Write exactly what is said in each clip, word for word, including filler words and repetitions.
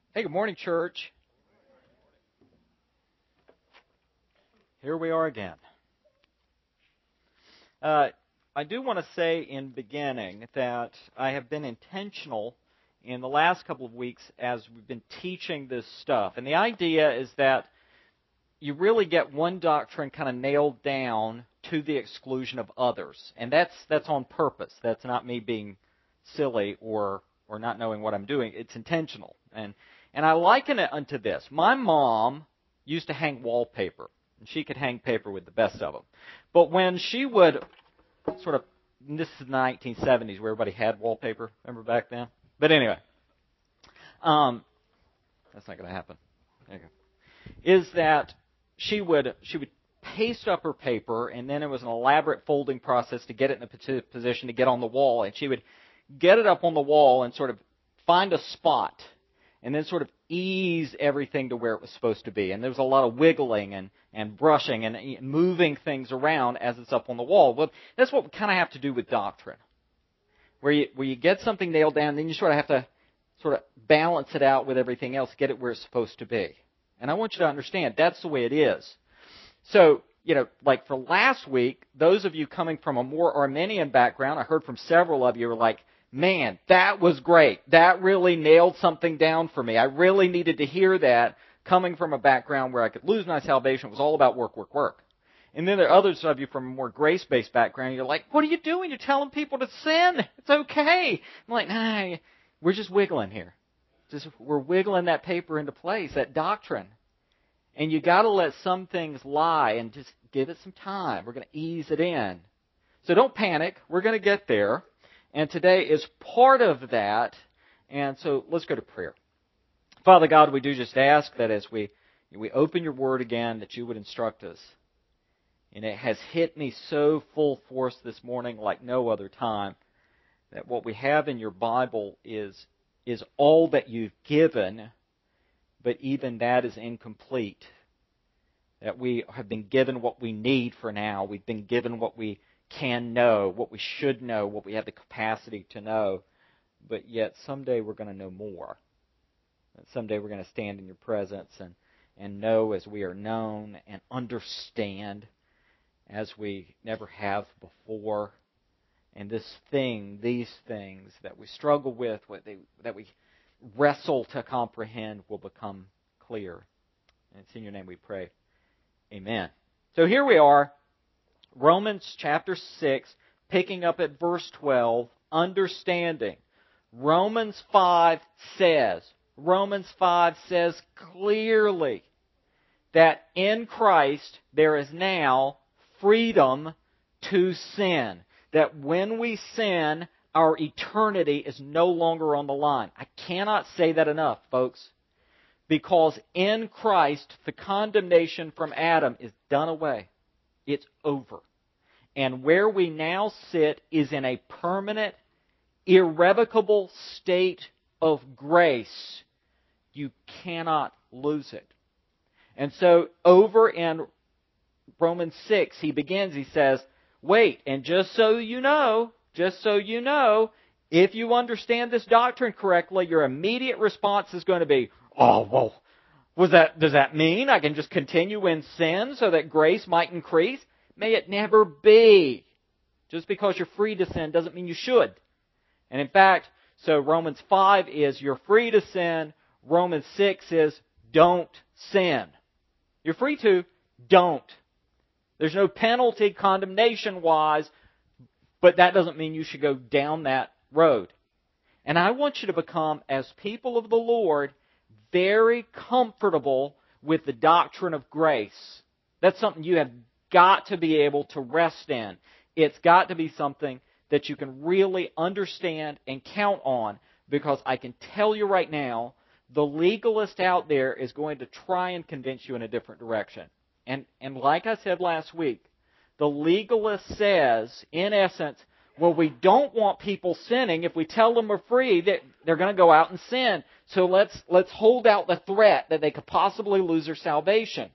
Hey, good morning, church. Here we are again. Uh, I do want to say in beginning that I have been intentional in the last couple of weeks as we've been teaching this stuff. And the idea is that you really get one doctrine kind of nailed down to the exclusion of others. And that's that's on purpose. That's not me being silly or or not knowing what I'm doing. It's intentional. And and I liken it unto this. My mom used to hang wallpaper. And she could hang paper with the best of them. But when she would sort of, this is the nineteen seventies where everybody had wallpaper. Remember back then? But anyway, um, that's not going to happen. There you go. Is that she would she would paste up her paper, and then it was an elaborate folding process to get it in a position to get on the wall. And she would get it up on the wall and sort of find a spot, and then sort of ease everything to where it was supposed to be. And there was a lot of wiggling and, and brushing and moving things around as it's up on the wall. Well, that's what we kind of have to do with doctrine. Where you, where you get something nailed down, then you sort of have to sort of balance it out with everything else, get it where it's supposed to be. And I want you to understand, that's the way it is. So, you know, like for last week, those of you coming from a more Arminian background, I heard from several of you were like, man, that was great. That really nailed something down for me. I really needed to hear that coming from a background where I could lose my salvation. It was all about work, work, work. And then there are others of you from a more grace-based background. You're like, what are you doing? You're telling people to sin. It's okay. I'm like, nah, we're just wiggling here. Just we're wiggling that paper into place, that doctrine. And you got to let some things lie and just give it some time. We're going to ease it in. So don't panic. We're going to get there. And today is part of that. And so let's go to prayer. Father God, we do just ask that as we, we open your word again, that you would instruct us. And it has hit me so full force this morning like no other time, that what we have in your Bible is, is all that you've given, but even that is incomplete. That we have been given what we need for now. We've been given what we can know, what we should know, what we have the capacity to know. But yet someday we're going to know more. And someday we're going to stand in your presence and, and know as we are known and understand as we never have before. And this thing, these things that we struggle with, what they, that we wrestle to comprehend will become clear. And it's in your name we pray. Amen. So here we are. Romans chapter six, picking up at verse twelve, understanding. Romans five says, Romans five says clearly that in Christ there is now freedom to sin. That when we sin, our eternity is no longer on the line. I cannot say that enough, folks. Because in Christ, the condemnation from Adam is done away. It's over. And where we now sit is in a permanent, irrevocable state of grace. You cannot lose it. And so over in Romans six, he begins, he says, wait, and just so you know, just so you know, if you understand this doctrine correctly, your immediate response is going to be, oh, well, was that, does that mean I can just continue in sin so that grace might increase? May it never be. Just because you're free to sin doesn't mean you should. And in fact, so Romans five is you're free to sin. Romans six is don't sin. You're free to, don't. There's no penalty condemnation-wise, but that doesn't mean you should go down that road. And I want you to become, as people of the Lord, very comfortable with the doctrine of grace. That's something you have got to be able to rest in. It's got to be something that you can really understand and count on, because I can tell you right now, the legalist out there is going to try and convince you in a different direction. And, and like I said last week, the legalist says, in essence, well, we don't want people sinning. If we tell them we're free, that they're going to go out and sin. So let's let's hold out the threat that they could possibly lose their salvation.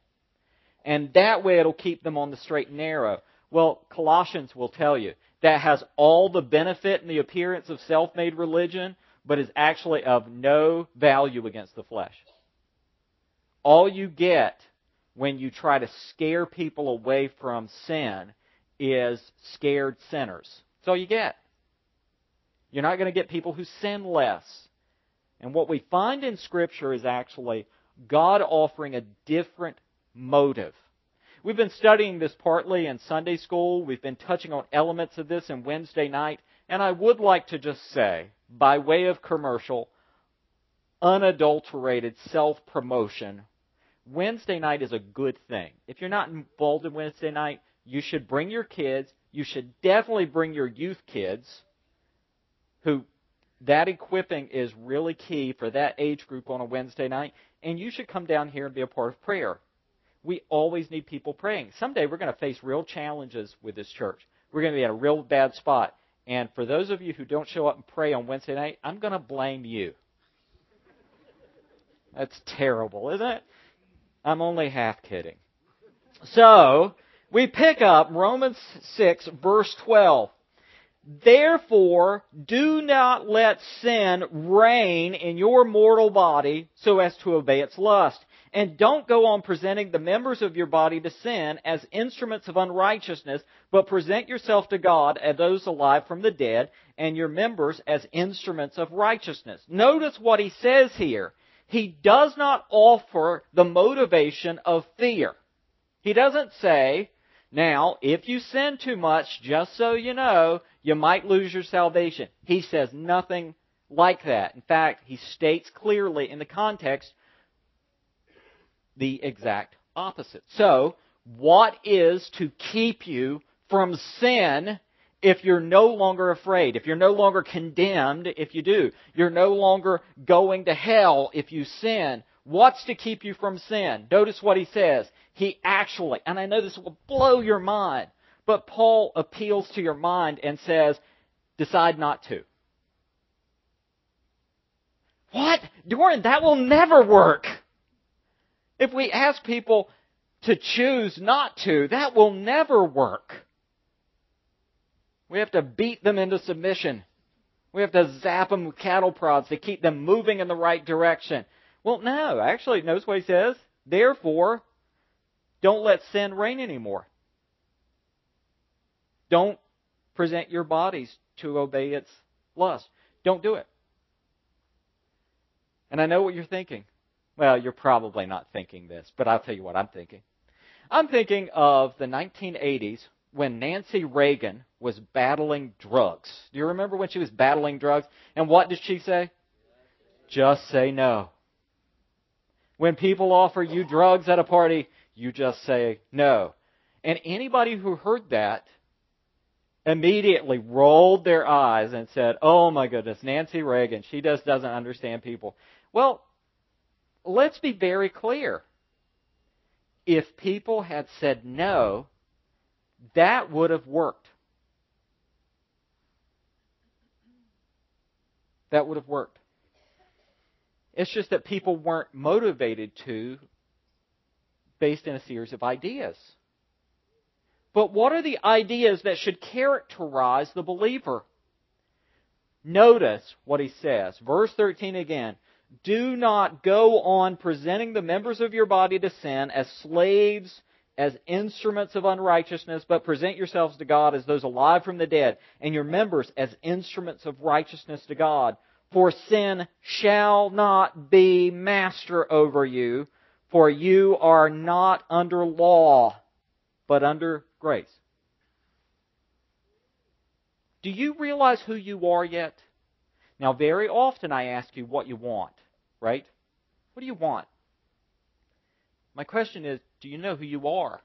And that way it'll keep them on the straight and narrow. Well, Colossians will tell you that has all the benefit and the appearance of self-made religion, but is actually of no value against the flesh. All you get when you try to scare people away from sin is scared sinners. That's all you get. You're not going to get people who sin less. And what we find in Scripture is actually God offering a different motive. We've been studying this partly in Sunday school. We've been touching on elements of this in Wednesday night. And I would like to just say, by way of commercial, unadulterated self-promotion, Wednesday night is a good thing. If you're not involved in Wednesday night, you should bring your kids. You should definitely bring your youth kids, who that equipping is really key for that age group on a Wednesday night. And you should come down here and be a part of prayer. We always need people praying. Someday we're going to face real challenges with this church. We're going to be in a real bad spot. And for those of you who don't show up and pray on Wednesday night, I'm going to blame you. That's terrible, isn't it? I'm only half kidding. So, we pick up Romans six, verse twelve. Therefore, do not let sin reign in your mortal body so as to obey its lust. And don't go on presenting the members of your body to sin as instruments of unrighteousness, but present yourself to God as those alive from the dead, and your members as instruments of righteousness. Notice what he says here. He does not offer the motivation of fear. He doesn't say, now, if you sin too much, just so you know, you might lose your salvation. He says nothing like that. In fact, he states clearly in the context the exact opposite. So, what is to keep you from sin if you're no longer afraid, if you're no longer condemned if you do, you're no longer going to hell if you sin? What's to keep you from sin? Notice what he says. He actually, and I know this will blow your mind, but Paul appeals to your mind and says, decide not to. What? Doran, that will never work. If we ask people to choose not to, that will never work. We have to beat them into submission. We have to zap them with cattle prods to keep them moving in the right direction. Well, no. Actually, notice what he says. Therefore, don't let sin reign anymore. Don't present your bodies to obey its lust. Don't do it. And I know what you're thinking. Well, you're probably not thinking this, but I'll tell you what I'm thinking. I'm thinking of the nineteen eighties when Nancy Reagan was battling drugs. Do you remember when she was battling drugs? And what did she say? Just say no. When people offer you drugs at a party, you just say no. And anybody who heard that immediately rolled their eyes and said, oh my goodness, Nancy Reagan, she just doesn't understand people. Well, let's be very clear. If people had said no, that would have worked. That would have worked. It's just that people weren't motivated to based in a series of ideas. But what are the ideas that should characterize the believer? Notice what he says. Verse thirteen again. Do not go on presenting the members of your body to sin as slaves, as instruments of unrighteousness, but present yourselves to God as those alive from the dead, and your members as instruments of righteousness to God. For sin shall not be master over you, for you are not under law, but under grace. Do you realize who you are yet? Now, very often I ask you what you want, right? What do you want? My question is, do you know who you are?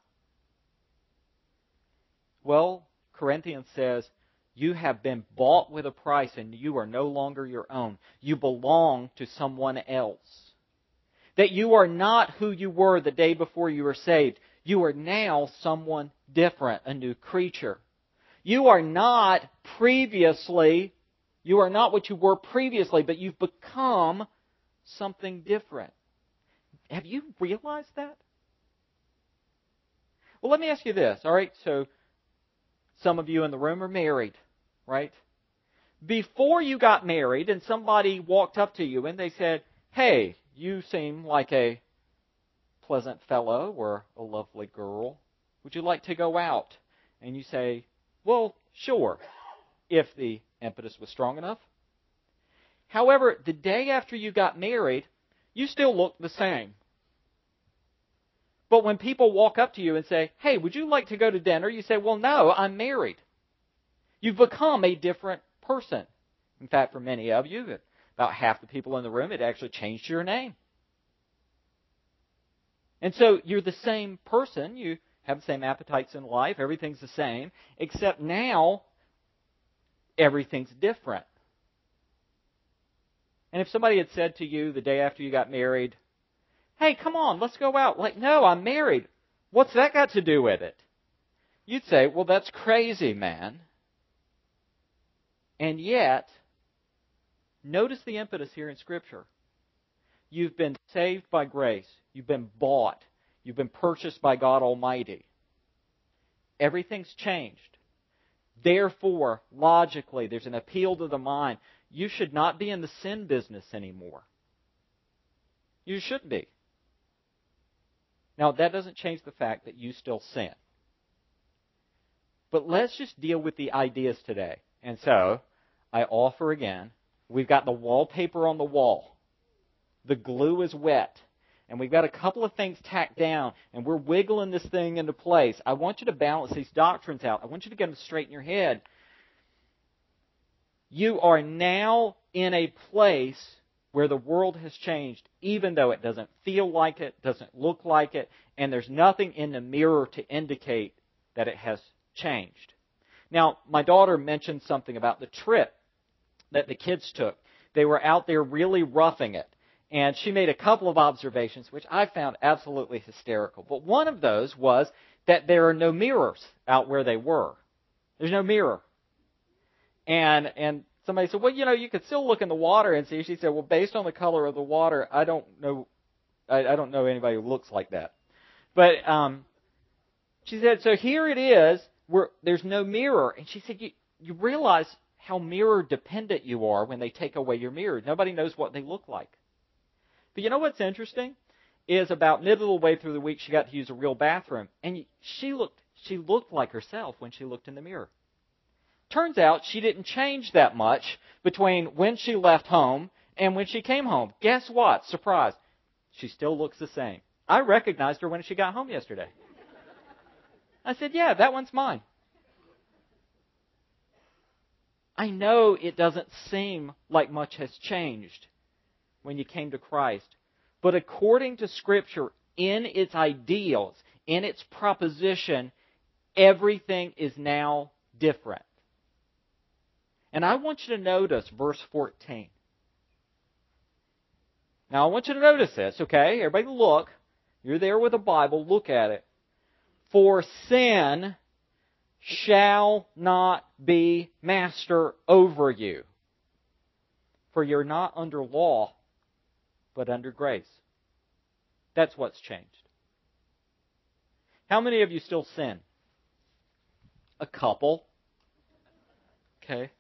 Well, Corinthians says, you have been bought with a price and you are no longer your own. You belong to someone else. That you are not who you were the day before you were saved. You are now someone different, a new creature. You are not previously, you are not what you were previously, but you've become something different. Have you realized that? Well, let me ask you this, all right? So, some of you in the room are married, right? before you got married and somebody walked up to you and they said, hey, you seem like a pleasant fellow or a lovely girl. Would you like to go out? And you say, well, sure, if the impetus was strong enough. However, the day after you got married, you still look the same. But when people walk up to you and say, hey, would you like to go to dinner? You say, well, no, I'm married. You've become a different person. In fact, for many of you, about half the people in the room, it actually changed your name. And so you're the same person. You have the same appetites in life. Everything's the same. Except now, everything's different. And if somebody had said to you the day after you got married, hey, come on, let's go out. Like, no, I'm married. What's that got to do with it? You'd say, well, that's crazy, man. And yet, notice the impetus here in Scripture. You've been saved by grace. You've been bought. You've been purchased by God Almighty. Everything's changed. Therefore, logically, there's an appeal to the mind. You should not be in the sin business anymore. You shouldn't be. Now, that doesn't change the fact that you still sin. But let's just deal with the ideas today. And so, I offer again, we've got the wallpaper on the wall. The glue is wet. And we've got a couple of things tacked down, and we're wiggling this thing into place. I want you to balance these doctrines out. I want you to get them straight in your head. You are now in a place where the world has changed, even though it doesn't feel like it, doesn't look like it, and there's nothing in the mirror to indicate that it has changed. Now, my daughter mentioned something about the trip that the kids took. They were out there really roughing it. And she made a couple of observations, which I found absolutely hysterical. But one of those was that there are no mirrors out where they were. There's no mirror. And and somebody said, well, you know, you could still look in the water and see. She said, well, based on the color of the water, I don't know I, I don't know anybody who looks like that. But um, she said, so here it is, where there's no mirror. And she said, you, you realize how mirror dependent you are when they take away your mirror. Nobody knows what they look like. But you know what's interesting is about middle of the way through the week she got to use a real bathroom, and she looked she looked like herself when she looked in the mirror. Turns out she didn't change that much between when she left home and when she came home. Guess what? Surprise. She still looks the same. I recognized her when she got home yesterday. I said, yeah, that one's mine. I know it doesn't seem like much has changed when you came to Christ. But according to Scripture, in its ideals, in its proposition, everything is now different. And I want you to notice verse fourteen. Now, I want you to notice this, okay? Everybody look. You're there with a Bible. Look at it. For sin shall not be master over you. For you're not under law, but under grace. That's what's changed. How many of you still sin? A couple. Okay.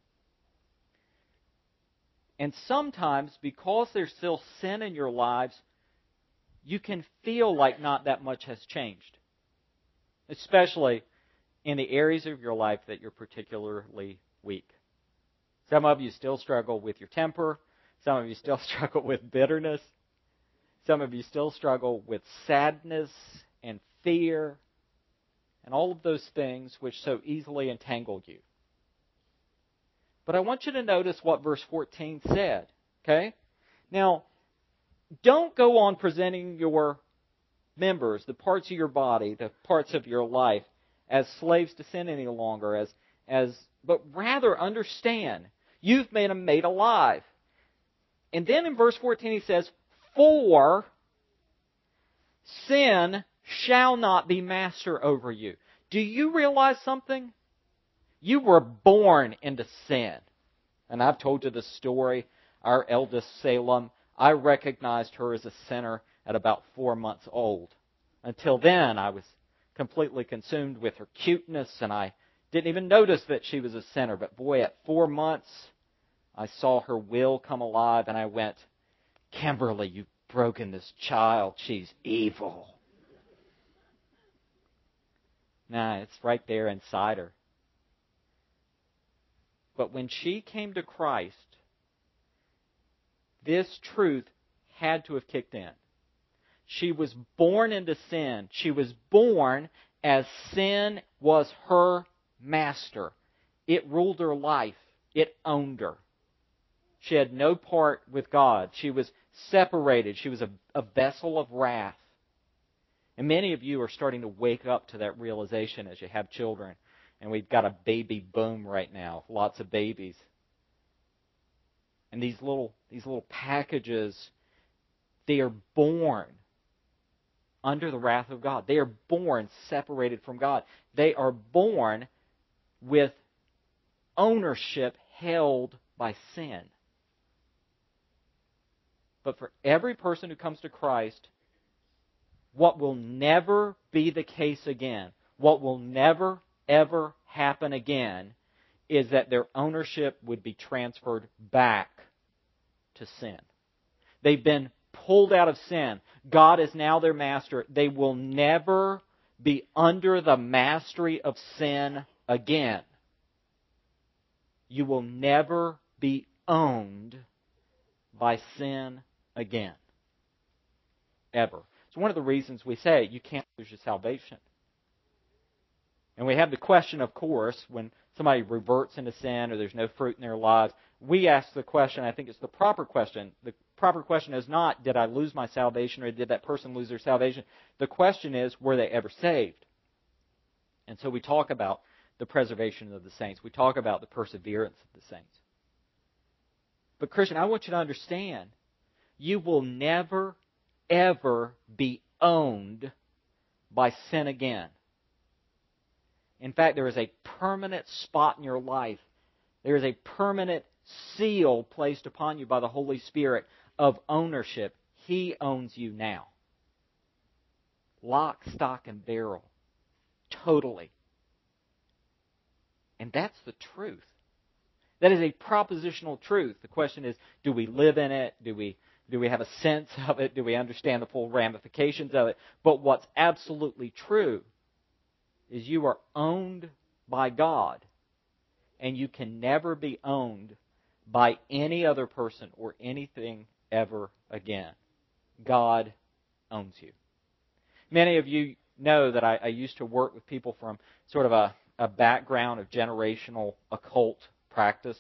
And sometimes, because there's still sin in your lives, you can feel like not that much has changed. Especially in the areas of your life that you're particularly weak. Some of you still struggle with your temper. Some of you still struggle with bitterness. Some of you still struggle with sadness and fear and all of those things which so easily entangle you. But I want you to notice what verse fourteen said. Okay? Now, don't go on presenting your members, the parts of your body, the parts of your life, as slaves to sin any longer, as as but rather understand you've made them made alive. And then in verse fourteen he says, for sin shall not be master over you. Do you realize something? You were born into sin. And I've told you the story. Our eldest, Salem, I recognized her as a sinner at about four months old. Until then, I was completely consumed with her cuteness, and I Didn't even notice that she was a sinner. But boy, at four months, I saw her will come alive, and I went, Kimberly, you've broken this child. She's evil. Nah, it's right there inside her. But when she came to Christ, this truth had to have kicked in. She was born into sin. She was born as sin was her master. It ruled her life. It owned her. She had no part with God. She was separated. She was a, a vessel of wrath. And many of you are starting to wake up to that realization as you have children. And we've got a baby boom right now. Lots of babies. And these little, these little packages, they are born under the wrath of God. They are born separated from God. They are born with ownership held by sin. But for every person who comes to Christ, what will never be the case again, what will never, ever happen again, is that their ownership would be transferred back to sin. They've been pulled out of sin. God is now their master. They will never be under the mastery of sin again. You will never be owned by sin again. Ever. It's one of the reasons we say you can't lose your salvation. And we have the question, of course, when somebody reverts into sin or there's no fruit in their lives, we ask the question, I think it's the proper question. The proper question is not, did I lose my salvation or did that person lose their salvation? The question is, were they ever saved? And so we talk about the preservation of the saints. We talk about the perseverance of the saints. But Christian, I want you to understand, you will never, ever be owned by sin again. In fact, there is a permanent spot in your life. There is a permanent seal placed upon you by the Holy Spirit of ownership. He owns you now. Lock, stock, and barrel. Totally. And that's the truth. That is a propositional truth. The question is, do we live in it? Do we, do we have a sense of it? Do we understand the full ramifications of it? But what's absolutely true is you are owned by God, and you can never be owned by any other person or anything ever again. God owns you. Many of you know that I, I used to work with people from sort of a, a background of generational occult practice.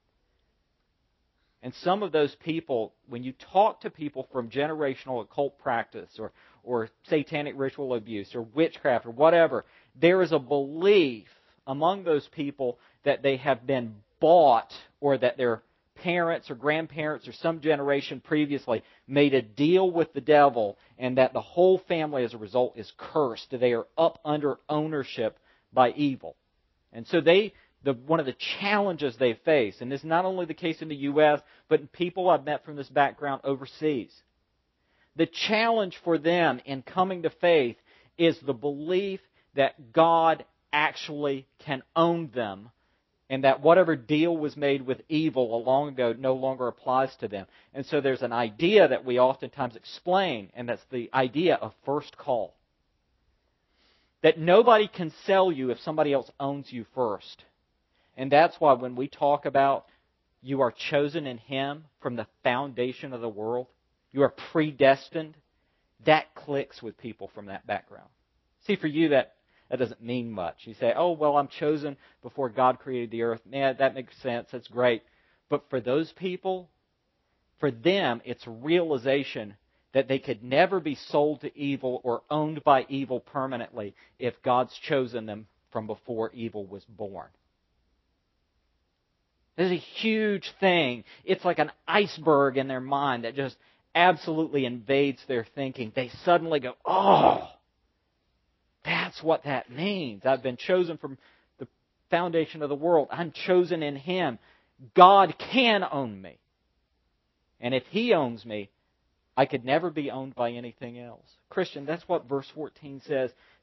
And some of those people, when you talk to people from generational occult practice or, or satanic ritual abuse or witchcraft or whatever, there is a belief among those people that they have been bought or that their parents or grandparents or some generation previously made a deal with the devil and that the whole family as a result is cursed. They are up under ownership by evil. And so they, the, one of the challenges they face, and this is not only the case in the U S, but in people I've met from this background overseas. The challenge for them in coming to faith is the belief that God actually can own them and that whatever deal was made with evil a long ago no longer applies to them. And so there's an idea that we oftentimes explain, and that's the idea of first call. That nobody can sell you if somebody else owns you first. And that's why when we talk about you are chosen in Him from the foundation of the world, you are predestined, that clicks with people from that background. See, for you, that That doesn't mean much. You say, oh, well, I'm chosen before God created the earth. Yeah, that makes sense. That's great. But for those people, for them, it's a realization that they could never be sold to evil or owned by evil permanently if God's chosen them from before evil was born. This is a huge thing. It's like an iceberg in their mind that just absolutely invades their thinking. They suddenly go, oh, that's what that means. I've been chosen from the foundation of the world. I'm chosen in Him. God can own me. And if He owns me, I could never be owned by anything else. Christian, that's what verse fourteen says.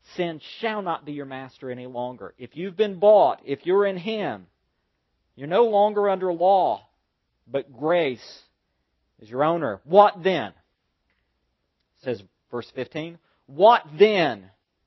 sin shall not be your master any longer. If you've been bought, if you're in Him, you're no longer under law, but grace is your owner. What then? Says verse fifteen. What then?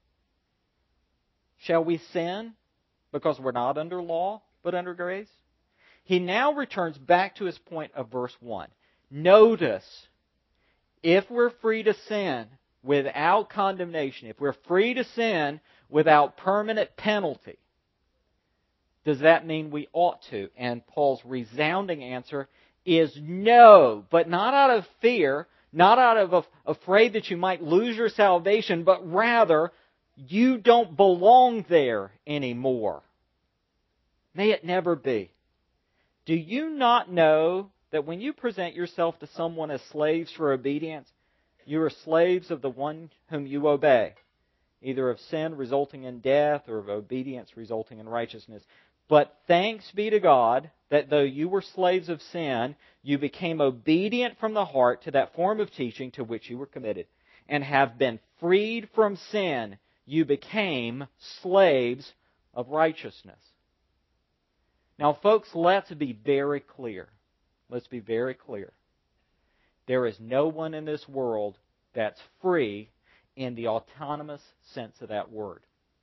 Shall we sin because we're not under law, but under grace? He now returns back to his point of verse one. Notice, if we're free to sin without condemnation, if we're free to sin without permanent penalty, does that mean we ought to? And Paul's resounding answer is no, but not out of fear, not out of afraid that you might lose your salvation, but rather you don't belong there anymore. May it never be. Do you not know that when you present yourself to someone as slaves for obedience, you are slaves of the one whom you obey, either of sin resulting in death or of obedience resulting in righteousness? But thanks be to God that though you were slaves of sin, you became obedient from the heart to that form of teaching to which you were committed, and have been freed from sin. You became slaves of righteousness. Now, folks, let's be very clear. Let's be very clear. There is no one in this world that's free in the autonomous sense of that word.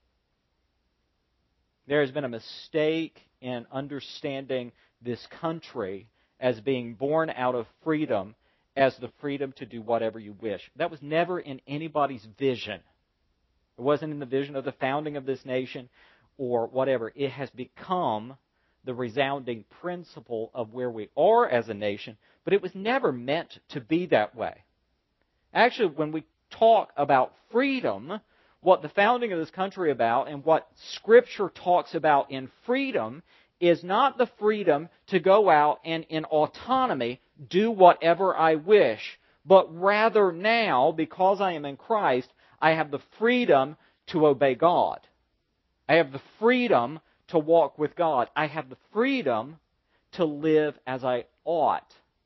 There has been a mistake in understanding this country as being born out of freedom as the freedom to do whatever you wish. That was never in anybody's vision. It wasn't in the vision of the founding of this nation or whatever. It has become the resounding principle of where we are as a nation, but it was never meant to be that way. Actually, when we talk about freedom, what the founding of this country about and what Scripture talks about in freedom is not the freedom to go out and in autonomy do whatever I wish, but rather now, because I am in Christ, I have the freedom to obey God. I have the freedom to walk with God. I have the freedom to live as I ought,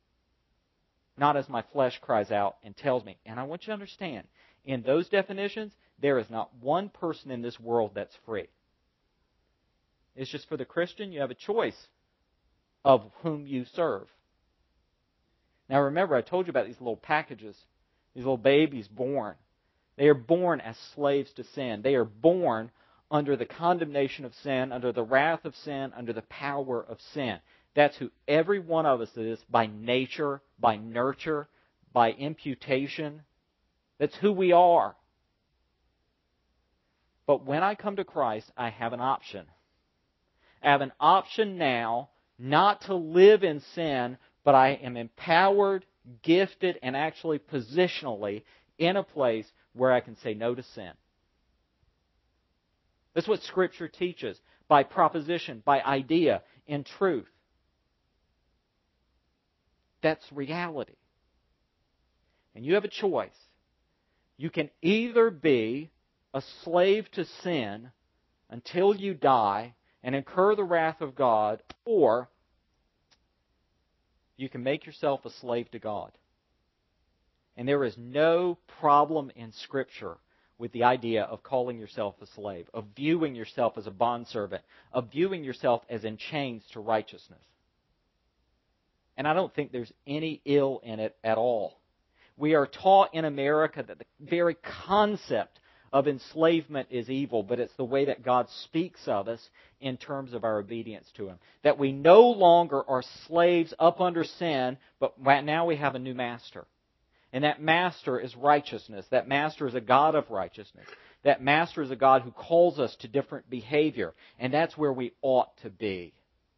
not as my flesh cries out and tells me. And I want you to understand, in those definitions, there is not one person in this world that's free. It's just for the Christian, you have a choice of whom you serve. Now remember, I told you about these little packages, these little babies born. They are born as slaves to sin. They are born under the condemnation of sin, under the wrath of sin, under the power of sin. That's who every one of us is by nature, by nurture, by imputation. That's who we are. But when I come to Christ, I have an option. I have an option now not to live in sin, but I am empowered, gifted, and actually positionally in a place where I can say no to sin. That's what Scripture teaches by proposition, by idea, in truth. That's reality. And you have a choice. You can either be a slave to sin until you die and incur the wrath of God, or you can make yourself a slave to God. And there is no problem in Scripture with the idea of calling yourself a slave, of viewing yourself as a bondservant, of viewing yourself as in chains to righteousness. And I don't think there's any ill in it at all. We are taught in America that the very concept of enslavement is evil, but it's the way that God speaks of us in terms of our obedience to Him. That we no longer are slaves up under sin, but now we have a new master. And that master is righteousness. That master is a God of righteousness. That master is a God who calls us to different behavior. And that's where we ought to be.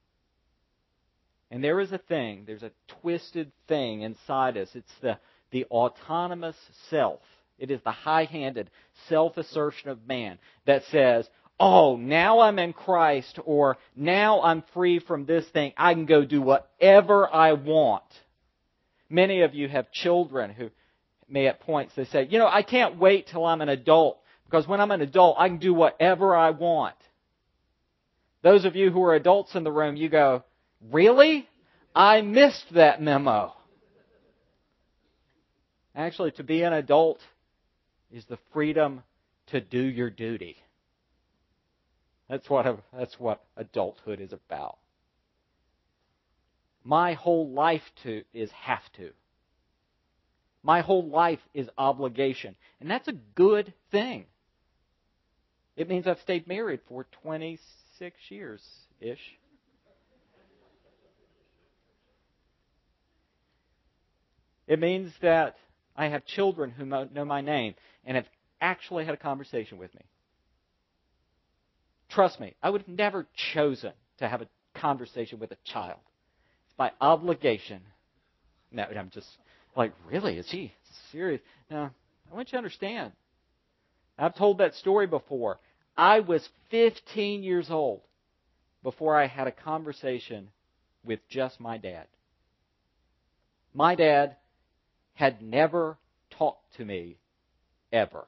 And there is a thing, there's a twisted thing inside us. It's the, the autonomous self. It is the high-handed self-assertion of man that says, oh, now I'm in Christ, or now I'm free from this thing. I can go do whatever I want. Many of you have children who may at points they say, you know, I can't wait till I'm an adult, because when I'm an adult, I can do whatever I want. Those of you who are adults in the room, you go, really? I missed that memo. Actually, to be an adult is the freedom to do your duty. That's what, a, that's what adulthood is about. My whole life to is have to. My whole life is obligation. And that's a good thing. It means I've stayed married for twenty-six years-ish. It means that I have children who know my name and have actually had a conversation with me. Trust me, I would have never chosen to have a conversation with a child. It's my obligation. No, I'm just like, really? Is he serious? No, I want you to understand. I've told that story before. I was fifteen years old before I had a conversation with just my dad. My dad had never talked to me ever.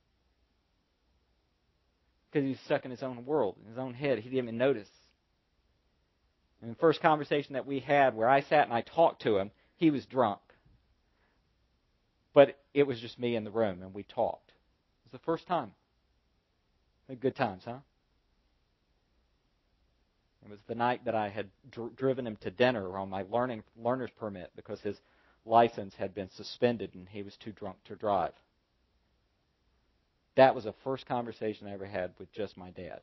Because he's stuck in his own world, in his own head. He didn't even notice. And the first conversation that we had where I sat and I talked to him, he was drunk. But it was just me in the room and we talked. It was the first time. Good times, huh? It was the night that I had dr- driven him to dinner on my learning learner's permit because his license had been suspended and he was too drunk to drive. That was the first conversation I ever had with just my dad.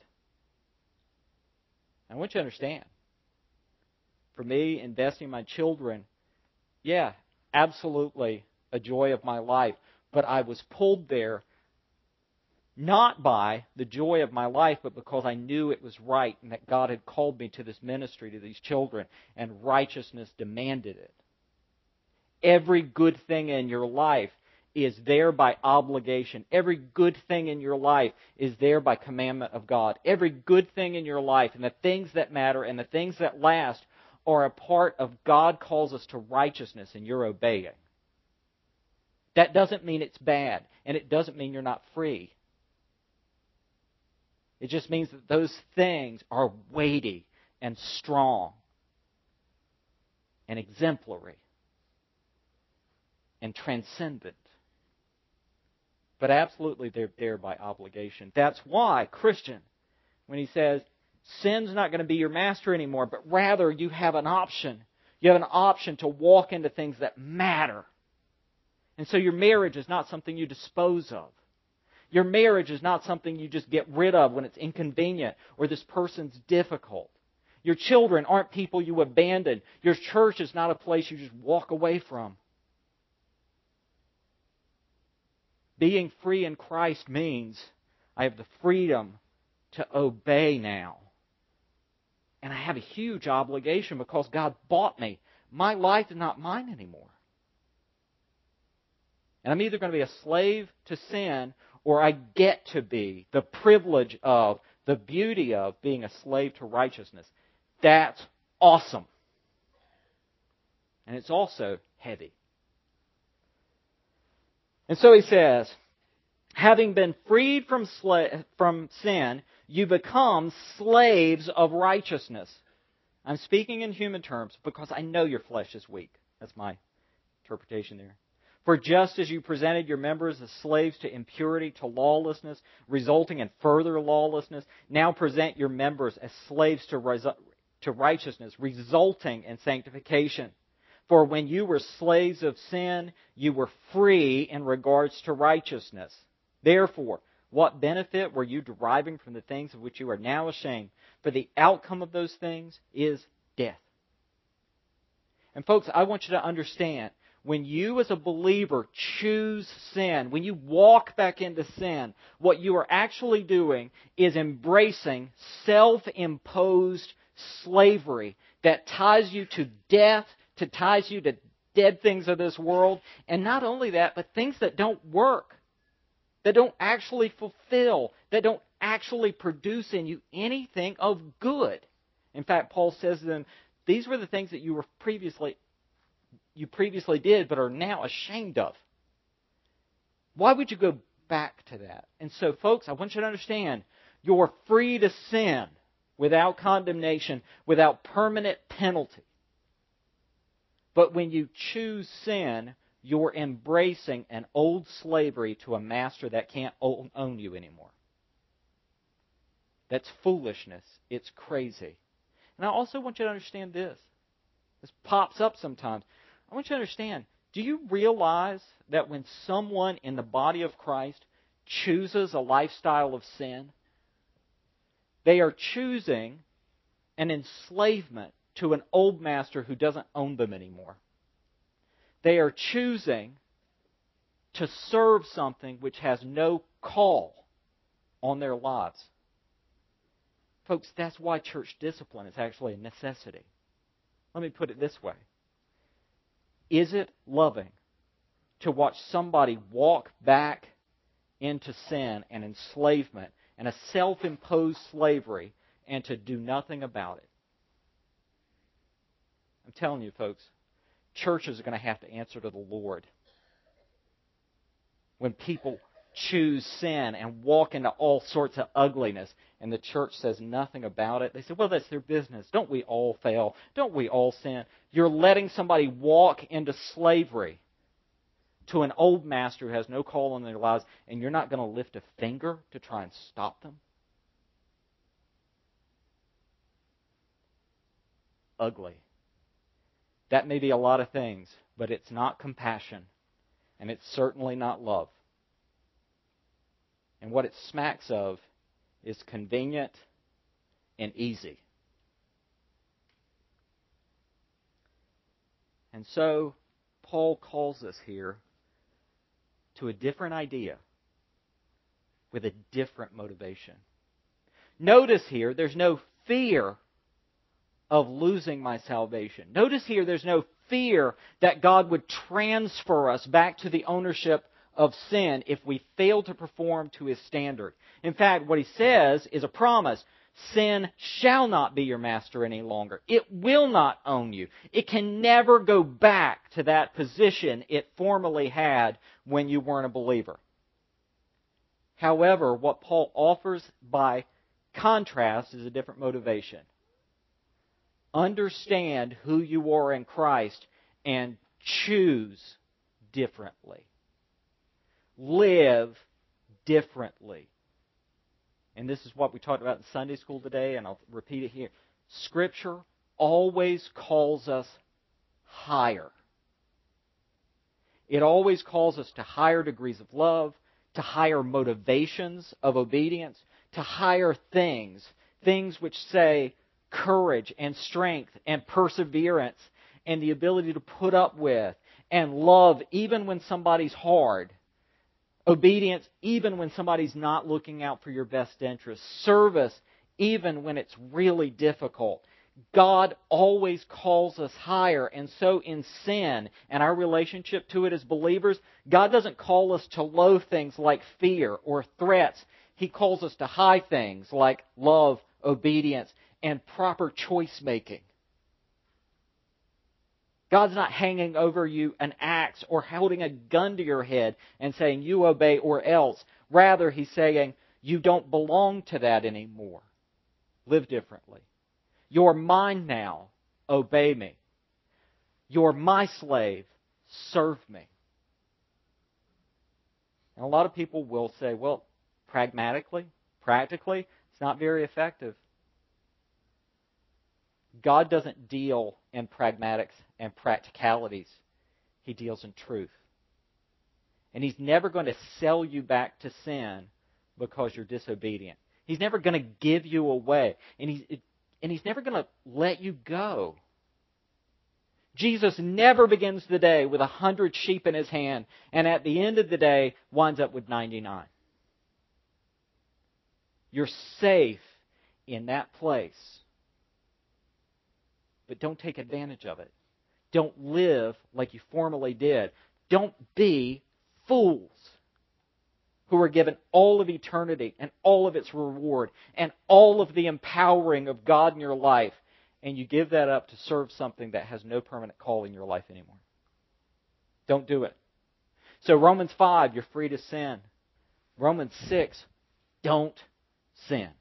I want you to understand. For me, investing in my children, yeah, absolutely a joy of my life. But I was pulled there not by the joy of my life, but because I knew it was right and that God had called me to this ministry, to these children, and righteousness demanded it. Every good thing in your life is there by obligation. Every good thing in your life is there by commandment of God. Every good thing in your life and the things that matter and the things that last are a part of God calls us to righteousness and you're obeying. That doesn't mean it's bad, and it doesn't mean you're not free. It just means that those things are weighty and strong and exemplary and transcendent. But absolutely they're there by obligation. That's why, Christian, when he says, sin's not going to be your master anymore, but rather you have an option. You have an option to walk into things that matter. And so your marriage is not something you dispose of. Your marriage is not something you just get rid of when it's inconvenient or this person's difficult. Your children aren't people you abandon. Your church is not a place you just walk away from. Being free in Christ means I have the freedom to obey now. And I have a huge obligation because God bought me. My life is not mine anymore. And I'm either going to be a slave to sin or I get to be the privilege of, the beauty of being a slave to righteousness. That's awesome. And it's also heavy. And so he says, having been freed from sla- from sin, you become slaves of righteousness. I'm speaking in human terms because I know your flesh is weak. That's my interpretation there. For just as you presented your members as slaves to impurity, to lawlessness, resulting in further lawlessness, now present your members as slaves to, resu- to righteousness, resulting in sanctification. For when you were slaves of sin, you were free in regards to righteousness. Therefore, what benefit were you deriving from the things of which you are now ashamed? For the outcome of those things is death. And folks, I want you to understand, when you as a believer choose sin, when you walk back into sin, what you are actually doing is embracing self-imposed slavery that ties you to death, to ties you to dead things of this world. And not only that, but things that don't work, that don't actually fulfill, that don't actually produce in you anything of good. In fact, Paul says to them, these were the things that you were previously you previously did, but are now ashamed of. Why would you go back to that? And so, folks, I want you to understand, you're free to sin without condemnation, without permanent penalty. But when you choose sin, you're embracing an old slavery to a master that can't own you anymore. That's foolishness. It's crazy. And I also want you to understand this. This pops up sometimes. I want you to understand, do you realize that when someone in the body of Christ chooses a lifestyle of sin, they are choosing an enslavement to an old master who doesn't own them anymore. They are choosing to serve something which has no call on their lives. Folks, that's why church discipline is actually a necessity. Let me put it this way. Is it loving to watch somebody walk back into sin and enslavement and a self-imposed slavery and to do nothing about it? I'm telling you, folks, churches are going to have to answer to the Lord. When people choose sin and walk into all sorts of ugliness and the church says nothing about it, they say, well, that's their business. Don't we all fail? Don't we all sin? You're letting somebody walk into slavery to an old master who has no call on their lives, and you're not going to lift a finger to try and stop them? Ugly. That may be a lot of things, but it's not compassion, and it's certainly not love. And what it smacks of is convenient and easy. And so, Paul calls us here to a different idea with a different motivation. Notice here, there's no fear of losing my salvation. Notice here, there's no fear that God would transfer us back to the ownership of sin if we fail to perform to His standard. In fact, what he says is a promise. Sin shall not be your master any longer. It will not own you. It can never go back to that position it formerly had when you weren't a believer. However, what Paul offers by contrast is a different motivation. Understand who you are in Christ and choose differently. Live differently. And this is what we talked about in Sunday school today, and I'll repeat it here. Scripture always calls us higher. It always calls us to higher degrees of love, to higher motivations of obedience, to higher things. Things which say courage and strength and perseverance and the ability to put up with and love even when somebody's hard. Obedience even when somebody's not looking out for your best interest. Service even when it's really difficult. God always calls us higher, and so in sin and our relationship to it as believers, God doesn't call us to low things like fear or threats. He calls us to high things like love, obedience, and proper choice making. God's not hanging over you an axe or holding a gun to your head and saying, you obey or else. Rather, He's saying, you don't belong to that anymore. Live differently. You're mine now. Obey me. You're my slave. Serve me. And a lot of people will say, well, pragmatically, practically, it's not very effective. God doesn't deal in pragmatics and practicalities. He deals in truth. And He's never going to sell you back to sin because you're disobedient. He's never going to give you away. And He's, and he's never going to let you go. Jesus never begins the day with a hundred sheep in His hand and at the end of the day winds up with ninety-nine. You're safe in that place. But don't take advantage of it. Don't live like you formerly did. Don't be fools who are given all of eternity and all of its reward and all of the empowering of God in your life, and you give that up to serve something that has no permanent call in your life anymore. Don't do it. So Romans five, you're free to sin. Romans six, don't sin.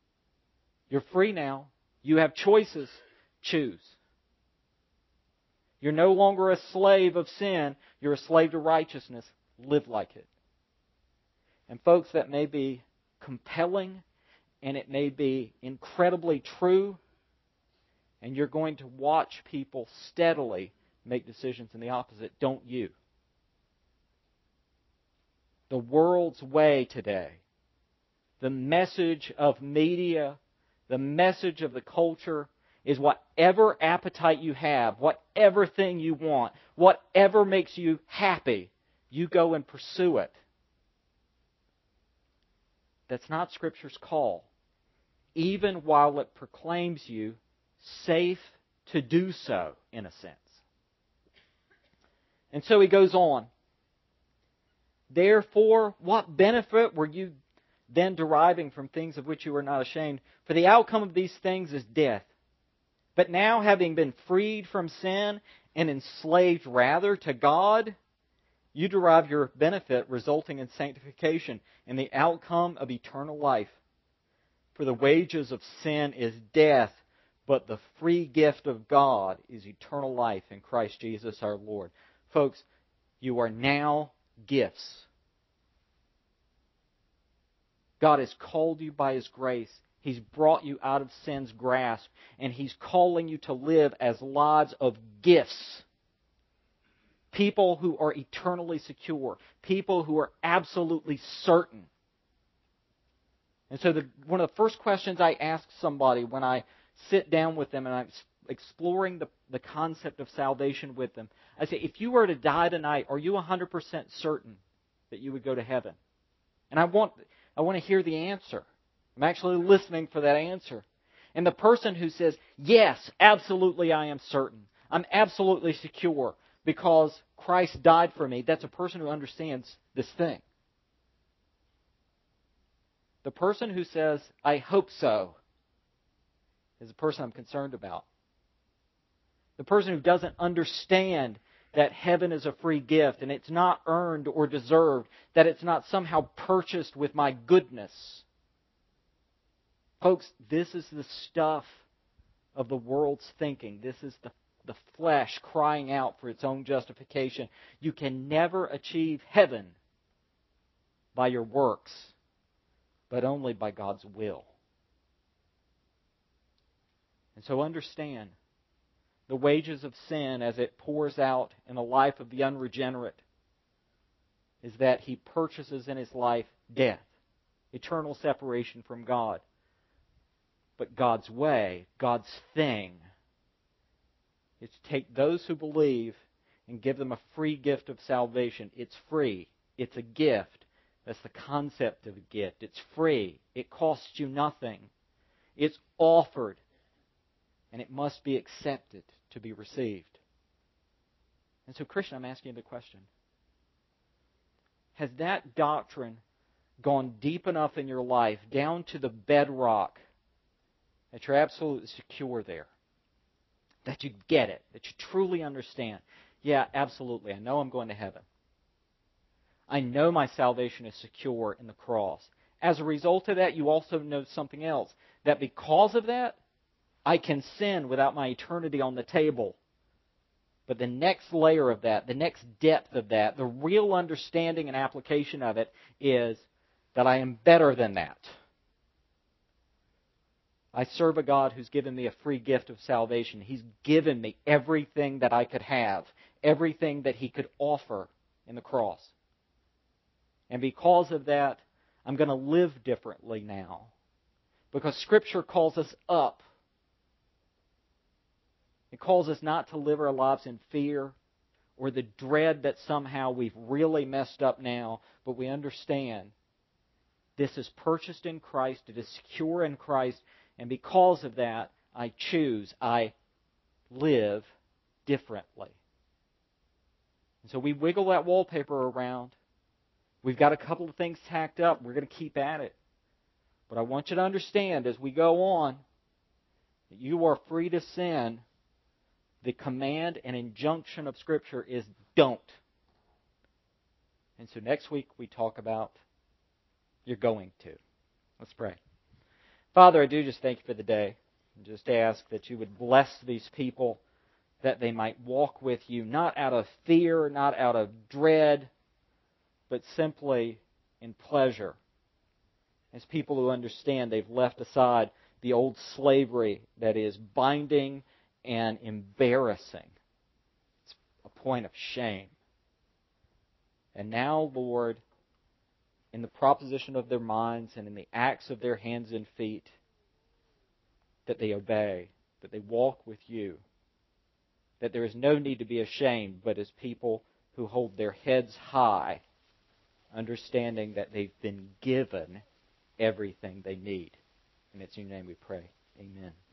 You're free now. You have choices. Choose. You're no longer a slave of sin. You're a slave to righteousness. Live like it. And folks, that may be compelling and it may be incredibly true. And you're going to watch people steadily make decisions in the opposite. Don't you? The world's way today, the message of media, the message of the culture is whatever appetite you have, whatever thing you want, whatever makes you happy, you go and pursue it. That's not Scripture's call, even while it proclaims you safe to do so, in a sense. And so he goes on. Therefore, what benefit were you then deriving from things of which you were not ashamed? For the outcome of these things is death. But now, having been freed from sin and enslaved rather to God, you derive your benefit resulting in sanctification and the outcome of eternal life. For the wages of sin is death, but the free gift of God is eternal life in Christ Jesus our Lord. Folks, you are now gifts. God has called you by His grace. He's brought you out of sin's grasp, and He's calling you to live as lives of gifts. People who are eternally secure. People who are absolutely certain. And so the, one of the first questions I ask somebody when I sit down with them and I'm exploring the, the concept of salvation with them, I say, if you were to die tonight, are you one hundred percent certain that you would go to heaven? And I want, I want to hear the answer. I'm actually listening for that answer. And the person who says, yes, absolutely I am certain. I'm absolutely secure because Christ died for me. That's a person who understands this thing. The person who says, I hope so, is a person I'm concerned about. The person who doesn't understand that heaven is a free gift and it's not earned or deserved, that it's not somehow purchased with my goodness. Folks, this is the stuff of the world's thinking. This is the, the flesh crying out for its own justification. You can never achieve heaven by your works, but only by God's will. And so understand, the wages of sin as it pours out in the life of the unregenerate is that he purchases in his life death, eternal separation from God. But God's way, God's thing, is to take those who believe and give them a free gift of salvation. It's free. It's a gift. That's the concept of a gift. It's free. It costs you nothing. It's offered. And it must be accepted to be received. And so, Christian, I'm asking you the question. Has that doctrine gone deep enough in your life, down to the bedrock, that you're absolutely secure there? That you get it. That you truly understand. Yeah, absolutely. I know I'm going to heaven. I know my salvation is secure in the cross. As a result of that, you also know something else. That because of that, I can sin without my eternity on the table. But the next layer of that, the next depth of that, the real understanding and application of it is that I am better than that. I serve a God who's given me a free gift of salvation. He's given me everything that I could have, everything that He could offer in the cross. And because of that, I'm going to live differently now. Because Scripture calls us up. It calls us not to live our lives in fear or the dread that somehow we've really messed up now, but we understand this is purchased in Christ, it is secure in Christ, and because of that, I choose, I live differently. And so we wiggle that wallpaper around. We've got a couple of things tacked up. We're going to keep at it. But I want you to understand as we go on that you are free to sin. The command and injunction of Scripture is don't. And so next week we talk about you're going to. Let's pray. Father, I do just thank you for the day. And just ask that you would bless these people that they might walk with you, not out of fear, not out of dread, but simply in pleasure. As people who understand they've left aside the old slavery that is binding and embarrassing. It's a point of shame. And now, Lord, in the proposition of their minds and in the acts of their hands and feet, that they obey, that they walk with you, that there is no need to be ashamed, but as people who hold their heads high, understanding that they've been given everything they need. And it's in your name we pray. Amen.